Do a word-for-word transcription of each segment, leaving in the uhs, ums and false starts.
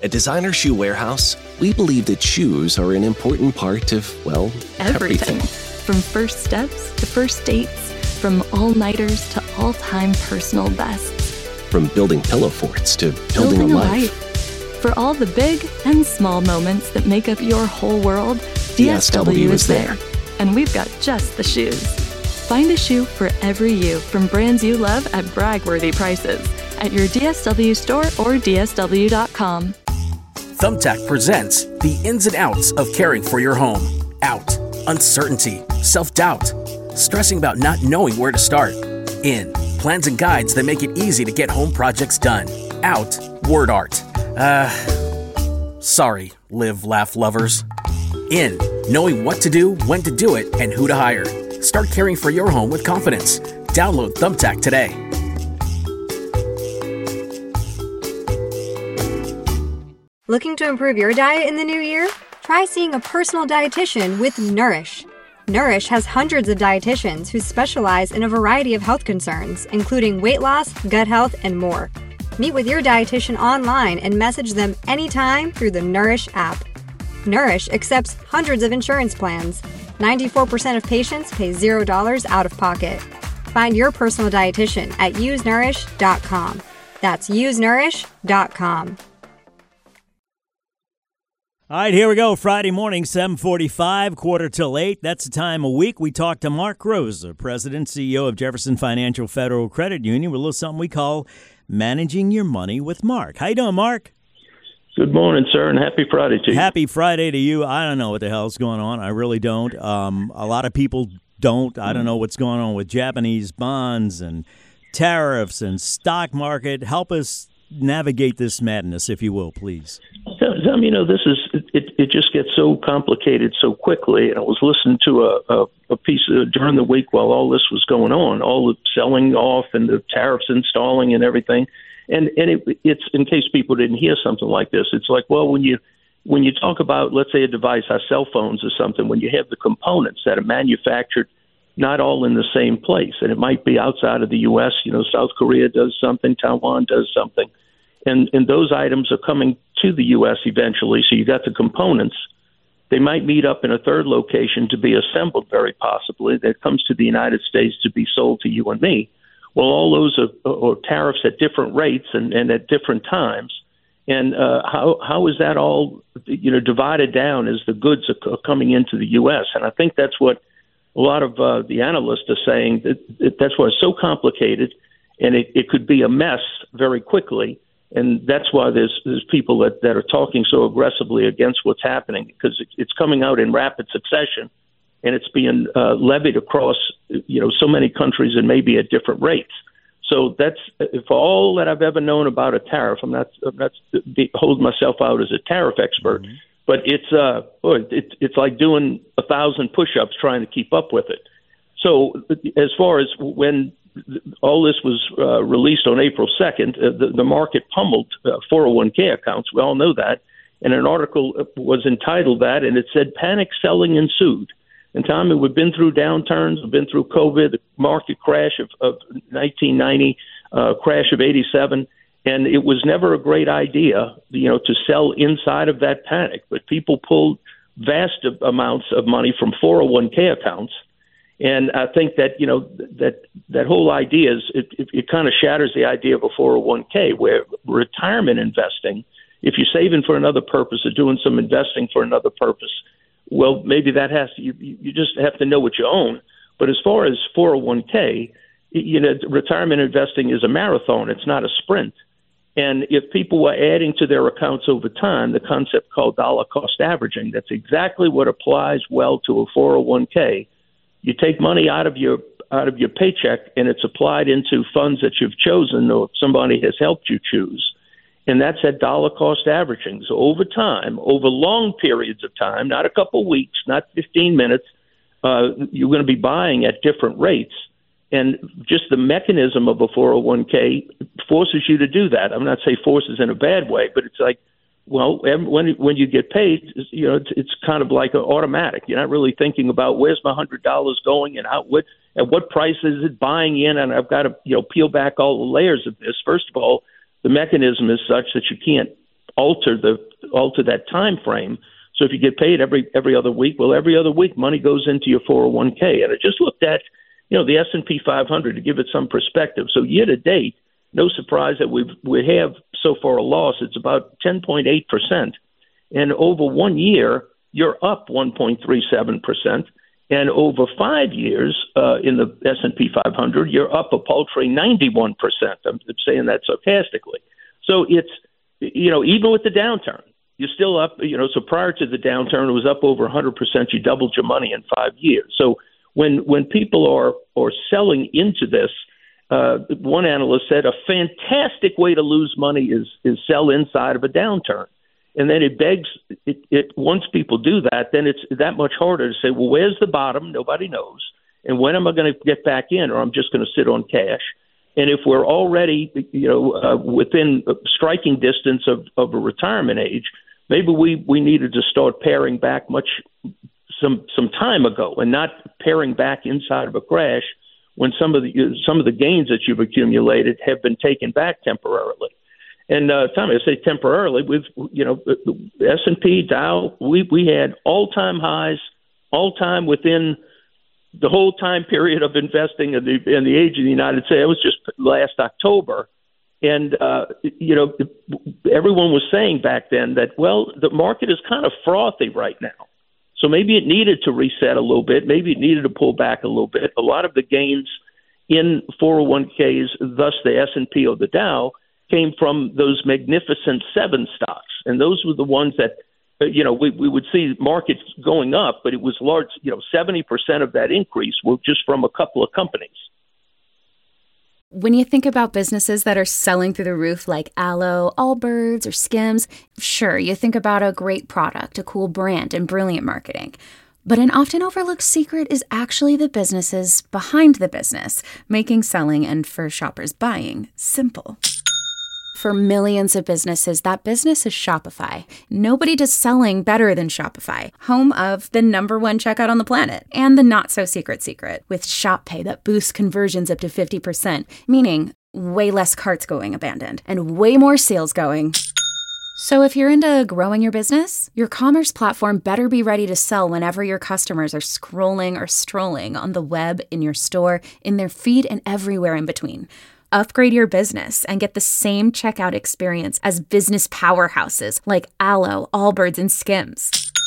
At Designer Shoe Warehouse, we believe that shoes are an important part of, well, everything. everything. From first steps to first dates, from all-nighters to all-time personal bests. From building pillow forts to building, Building a a life. life. For all the big and small moments that make up your whole world, D S W is there. And we've got just the shoes. Find a shoe for every you from brands you love at brag-worthy prices at your D S W store or D S W dot com. Thumbtack presents the ins and outs of caring for your home. Out, uncertainty, self-doubt, stressing about not knowing where to start. In, plans and guides that make it easy to get home projects done. Out, word art. Uh, sorry, live, laugh lovers. In, knowing what to do, when to do it, and who to hire. Start caring for your home with confidence. Download Thumbtack today. Looking to improve your diet in the new year? Try seeing a personal dietitian with Nourish. Nourish has hundreds of dietitians who specialize in a variety of health concerns, including weight loss, gut health, and more. Meet with your dietitian online and message them anytime through the Nourish app. Nourish accepts hundreds of insurance plans. ninety-four percent of patients pay zero dollars out of pocket. Find your personal dietitian at use nourish dot com. That's use nourish dot com. All right, here we go. Friday morning, seven forty-five, quarter till eight. That's the time of week we talk to Mark Rosa, President, C E O of Jefferson Financial Federal Credit Union, with a little something we call Managing Your Money with Mark. How you doing, Mark? Good morning, sir, and happy Friday to you. Happy Friday to you. I don't know what the hell's going on. I really don't. Um, a lot of people don't. I don't know what's going on with Japanese bonds and tariffs and stock market. Help us navigate this madness, if you will, please. Tom, you know, this is it. It just gets so complicated so quickly. And I was listening to a, a, a piece of, during the week while all this was going on, all the selling off and the tariffs installing and everything. And and it, it's in case people didn't hear something like this. It's like, well, when you when you talk about, let's say, a device, our cell phones or something, when you have the components that are manufactured not all in the same place, and it might be outside of the U S. You know, South Korea does something, Taiwan does something. And and those items are coming to the U S eventually. So you got the components. They might meet up in a third location to be assembled, very possibly. That comes to the United States to be sold to you and me. Well, all those are, are tariffs at different rates and, and at different times. And uh, how how is that all, you know, divided down as the goods are, are coming into the U S? And I think that's what a lot of uh, the analysts are saying. That, that that's why it's so complicated, and it, it could be a mess very quickly. And that's why there's there's people that, that are talking so aggressively against what's happening, because it, it's coming out in rapid succession, and it's being uh, levied across, you know, so many countries and maybe at different rates. So that's, for all that I've ever known about a tariff, I'm not I'm not holding myself out as a tariff expert, mm-hmm. but it's uh it, it's like doing a thousand push-ups trying to keep up with it. So as far as when all this was uh, released on April second, uh, the, the market pummeled uh, four oh one k accounts. We all know that. And an article was entitled that, and it said, "Panic selling ensued." And Tommy, we've been through downturns, we've been through COVID, the market crash of, of nineteen ninety, uh, crash of eighty-seven, and it was never a great idea, you know, to sell inside of that panic. But people pulled vast amounts of money from four oh one k accounts. And I think that, you know, that that whole idea is it, it, it kind of shatters the idea of a four oh one k, where retirement investing, if you're saving for another purpose or doing some investing for another purpose, well, maybe that has to, you, you just have to know what you own. But as far as four oh one k, you know, retirement investing is a marathon. It's not a sprint. And if people were adding to their accounts over time, the concept called dollar cost averaging, that's exactly what applies well to a four oh one k. You take money out of your out of your paycheck, and it's applied into funds that you've chosen or somebody has helped you choose. And that's at dollar cost averaging. So over time, over long periods of time, not a couple weeks, not fifteen minutes, uh, you're going to be buying at different rates. And just the mechanism of a four oh one k forces you to do that. I'm not saying forces in a bad way, but it's like, well, when when you get paid, you know, it's, it's kind of like an automatic. You're not really thinking about where's my one hundred dollars going and out, what, at what price is it buying in, and I've got to, you know, peel back all the layers of this. First of all, the mechanism is such that you can't alter the alter that time frame. So if you get paid every every other week, well, every other week money goes into your four oh one k. And I just looked at, you know, the S and P five hundred to give it some perspective. So year to date, no surprise that we we have so far a loss. It's about ten point eight percent. And over one year, you're up one point three seven percent. And over five years uh, in the S and P five hundred, you're up a paltry ninety-one percent. I'm saying that sarcastically. So it's, you know, even with the downturn, you're still up, you know, so prior to the downturn, it was up over one hundred percent. You doubled your money in five years. So when when people are, are selling into this, uh, one analyst said a fantastic way to lose money is, is sell inside of a downturn. And then it begs, it, it once people do that, then it's that much harder to say, well, where's the bottom? Nobody knows. And when am I going to get back in, or I'm just going to sit on cash? And if we're already, you know, uh, within striking distance of, of a retirement age, maybe we, we needed to start paring back much some some time ago, and not paring back inside of a crash when some of the some of the gains that you've accumulated have been taken back temporarily. And uh, Tommy, I say temporarily, we've, you know, S and P, Dow, we we had all-time highs, all-time within the whole time period of investing in the in the age of the United States. It was just last October. And, uh, you know, everyone was saying back then that, well, the market is kind of frothy right now. So maybe it needed to reset a little bit. Maybe it needed to pull back a little bit. A lot of the gains in four oh one k's, thus the S and P or the Dow, came from those magnificent seven stocks. And those were the ones that, uh, you know, we, we would see markets going up, but it was large, you know, seventy percent of that increase was just from a couple of companies. When you think about businesses that are selling through the roof like Aloe, Allbirds, or Skims, sure, you think about a great product, a cool brand, and brilliant marketing. But an often overlooked secret is actually the businesses behind the business, making selling and, for shoppers, buying simple. For millions of businesses, that business is Shopify. Nobody does selling better than Shopify, home of the number one checkout on the planet, and the not-so-secret secret, with Shop Pay that boosts conversions up to fifty percent, meaning way less carts going abandoned, and way more sales going. So if you're into growing your business, your commerce platform better be ready to sell whenever your customers are scrolling or strolling on the web, in your store, in their feed, and everywhere in between. Upgrade your business and get the same checkout experience as business powerhouses like Aloe, Allbirds, and Skims.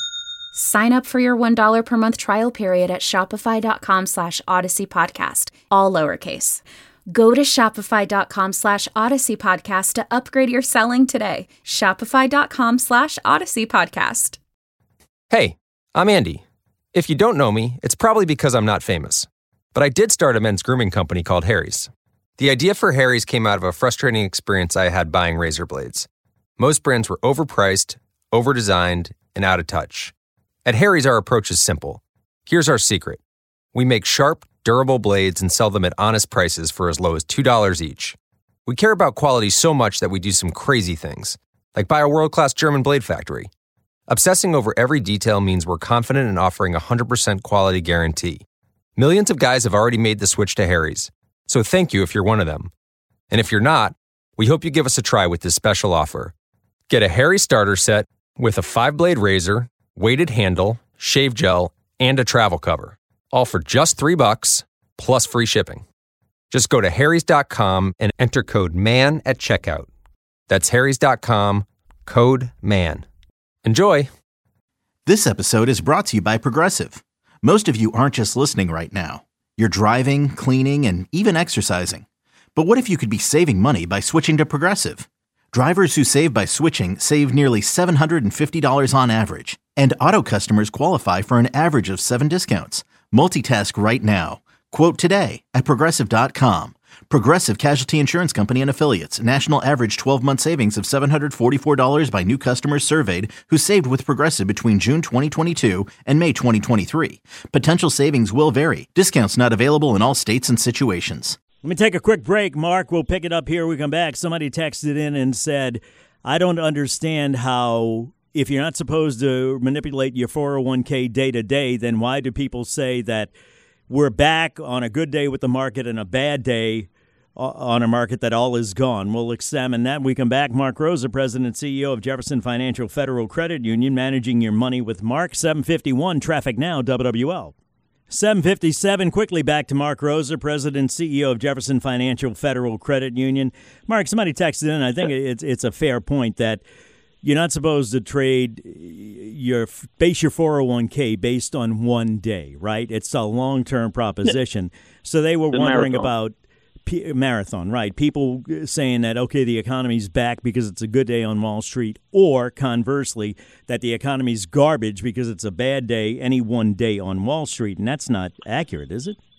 Sign up for your one dollar per month trial period at shopify.com slash Odyssey Podcast, all lowercase. Go to shopify.com slash Odyssey Podcast to upgrade your selling today. Shopify.com slash Odyssey Podcast. Hey, I'm Andy. If you don't know me, it's probably because I'm not famous. But I did start a men's grooming company called Harry's. The idea for Harry's came out of a frustrating experience I had buying razor blades. Most brands were overpriced, overdesigned, and out of touch. At Harry's, our approach is simple. Here's our secret. We make sharp, durable blades and sell them at honest prices for as low as two dollars each. We care about quality so much that we do some crazy things, like buy a world-class German blade factory. Obsessing over every detail means we're confident in offering a one hundred percent quality guarantee. Millions of guys have already made the switch to Harry's. So thank you if you're one of them. And if you're not, we hope you give us a try with this special offer. Get a Harry starter set with a five-blade razor, weighted handle, shave gel, and a travel cover. All for just three bucks, plus free shipping. Just go to harrys dot com and enter code MAN at checkout. That's harrys dot com, code MAN. Enjoy! This episode is brought to you by Progressive. Most of you aren't just listening right now. You're driving, cleaning, and even exercising. But what if you could be saving money by switching to Progressive? Drivers who save by switching save nearly seven hundred fifty dollars on average. And auto customers qualify for an average of seven discounts. Multitask right now. Quote today at Progressive dot com. Progressive Casualty Insurance Company and Affiliates. National average twelve-month savings of seven hundred forty-four dollars by new customers surveyed who saved with Progressive between June twenty twenty-two and May twenty twenty-three. Potential savings will vary. Discounts not available in all states and situations. Let me take a quick break, Mark. We'll pick it up here. We come back. Somebody texted in and said, I don't understand how, if you're not supposed to manipulate your four oh one k day to day, then why do people say that we're back on a good day with the market and a bad day on a market that all is gone. We'll examine that when we come back. Mark Rosa, President and C E O of Jefferson Financial Federal Credit Union, managing your money with Mark. seven fifty-one, Traffic Now, W W L. seven fifty-seven, quickly back to Mark Rosa, President and C E O of Jefferson Financial Federal Credit Union. Mark, somebody texted in, I think it's it's a fair point that you're not supposed to trade your base your four oh one k based on one day, right? It's a long-term proposition. So they were the wondering marathon. about P- marathon, right? People saying that, okay, the economy's back because it's a good day on Wall Street, or conversely, that the economy's garbage because it's a bad day any one day on Wall Street. And that's not accurate, is it?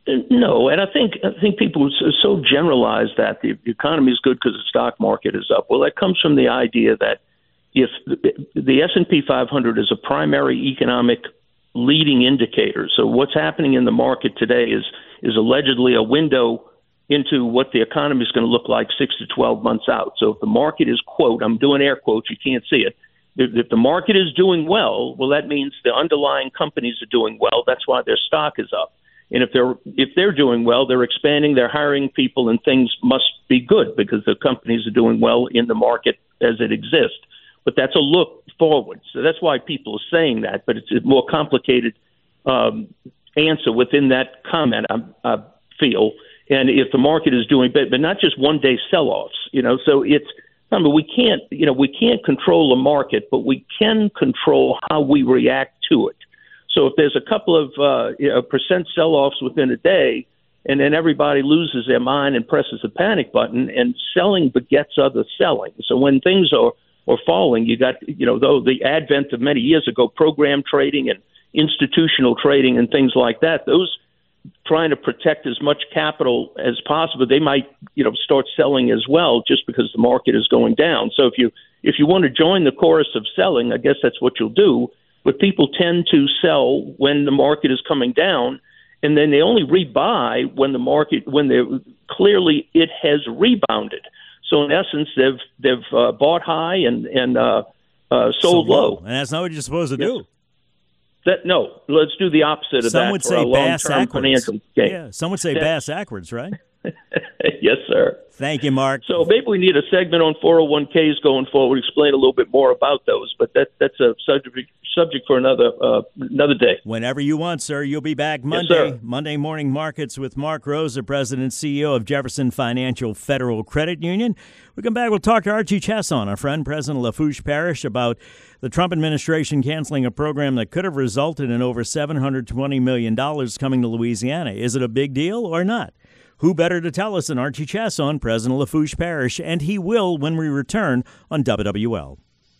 No, and I think I think people so generalize that the economy is good because the stock market is up. Well, that comes from the idea that if the S and P five hundred is a primary economic leading indicator, so what's happening in the market today is is allegedly a window into what the economy is going to look like six to twelve months out. So if the market is, quote, I'm doing air quotes, you can't see it. If, if the market is doing well, well, that means the underlying companies are doing well. That's why their stock is up. And if they're if they're doing well, they're expanding, they're hiring people, and things must be good because the companies are doing well in the market as it exists. But that's a look forward. So that's why people are saying that. But it's a more complicated um, answer within that comment, I, I feel. And if the market is doing better, but not just one day sell-offs, you know, so it's, I mean, we can't, you know, we can't control the market, but we can control how we react to it. So if there's a couple of uh, you know, percent sell-offs within a day, and then everybody loses their mind and presses the panic button, and selling begets other selling. So when things are, are falling, you got, you know, though the advent of many years ago, program trading and institutional trading and things like that, those trying to protect as much capital as possible, they might, you know, start selling as well just because the market is going down. So if you if you want to join the chorus of selling, I guess that's what you'll do. But people tend to sell when the market is coming down, and then they only rebuy when the market when they clearly it has rebounded. So in essence, they've they've uh, bought high and and uh, uh, sold so low. low, and that's not what you're supposed to yes. do. That, no, let's do the opposite of some that. Would for say a bass long-term backwards. financial gain. Yeah, some would say Yeah. bass backwards, right? Yes, sir. Thank you, Mark. So maybe we need a segment on four oh one k's going forward, explain a little bit more about those, but that that's a subject subject for another uh, another day. Whenever you want, sir. You'll be back Monday. Yes, sir. Monday Morning Markets with Mark Rosa, President and C E O of Jefferson Financial Federal Credit Union. We come back, we'll talk to Archie Chesson, our friend, President of Lafourche Parish, about the Trump administration canceling a program that could have resulted in over seven hundred twenty million dollars coming to Louisiana. Is it a big deal or not? Who better to tell us than Archie Chesson, President of Lafourche Parish, and he will when we return on W W L.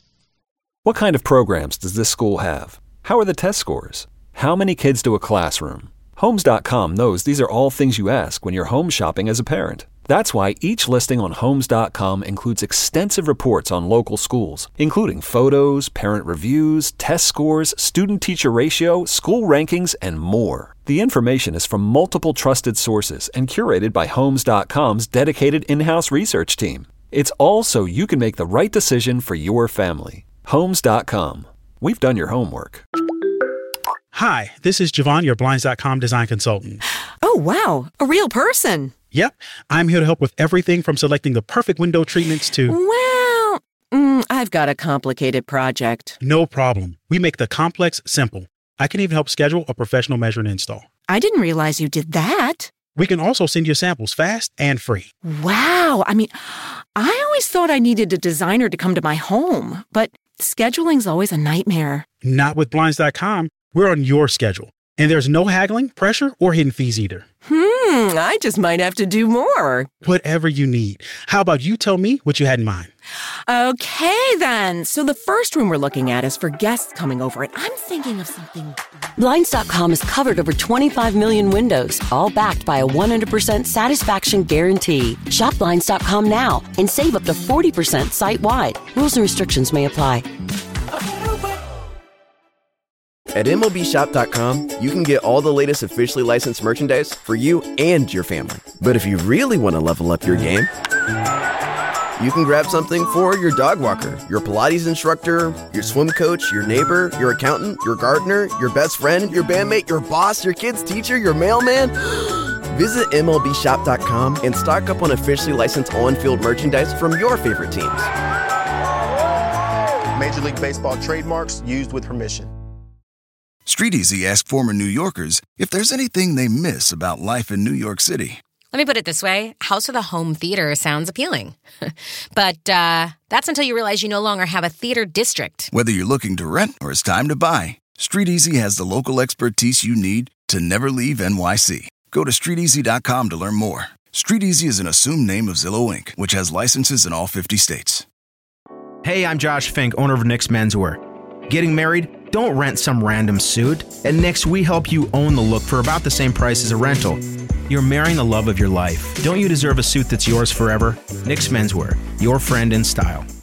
What kind of programs does this school have? How are the test scores? How many kids to a classroom? Homes dot com knows these are all things you ask when you're home shopping as a parent. That's why each listing on Homes dot com includes extensive reports on local schools, including photos, parent reviews, test scores, student-teacher ratio, school rankings, and more. The information is from multiple trusted sources and curated by Homes dot com's dedicated in-house research team. It's all so you can make the right decision for your family. Homes dot com. We've done your homework. Hi, this is Javon, your Blinds dot com design consultant. Oh, wow. A real person. Yep. I'm here to help with everything from selecting the perfect window treatments to... Well, mm, I've got a complicated project. No problem. We make the complex simple. I can even help schedule a professional measure and install. I didn't realize you did that. We can also send you samples fast and free. Wow. I mean, I always thought I needed a designer to come to my home, but scheduling's always a nightmare. Not with Blinds dot com. We're on your schedule. And there's no haggling, pressure, or hidden fees either. Hmm, I just might have to do more. Whatever you need. How about you tell me what you had in mind? Okay, then. So the first room we're looking at is for guests coming over, and I'm thinking of something... Blinds dot com has covered over twenty-five million windows, all backed by a one hundred percent satisfaction guarantee. Shop Blinds dot com now and save up to forty percent site-wide. Rules and restrictions may apply. At M L B Shop dot com, you can get all the latest officially licensed merchandise for you and your family. But if you really want to level up your game, you can grab something for your dog walker, your Pilates instructor, your swim coach, your neighbor, your accountant, your gardener, your best friend, your bandmate, your boss, your kid's teacher, your mailman. Visit M L B shop dot com and stock up on officially licensed on-field merchandise from your favorite teams. Major League Baseball trademarks used with permission. StreetEasy asked former New Yorkers if there's anything they miss about life in New York City. Let me put it this way. House with a home theater sounds appealing. But uh, that's until you realize you no longer have a theater district. Whether you're looking to rent or it's time to buy, StreetEasy has the local expertise you need to never leave N Y C. Go to street easy dot com to learn more. StreetEasy is an assumed name of Zillow Incorporated, which has licenses in all fifty states. Hey, I'm Josh Fink, owner of Nick's Menswear. Getting married? Don't rent some random suit. At Nick's, we help you own the look for about the same price as a rental. You're marrying the love of your life. Don't you deserve a suit that's yours forever? Nick's Menswear, your friend in style.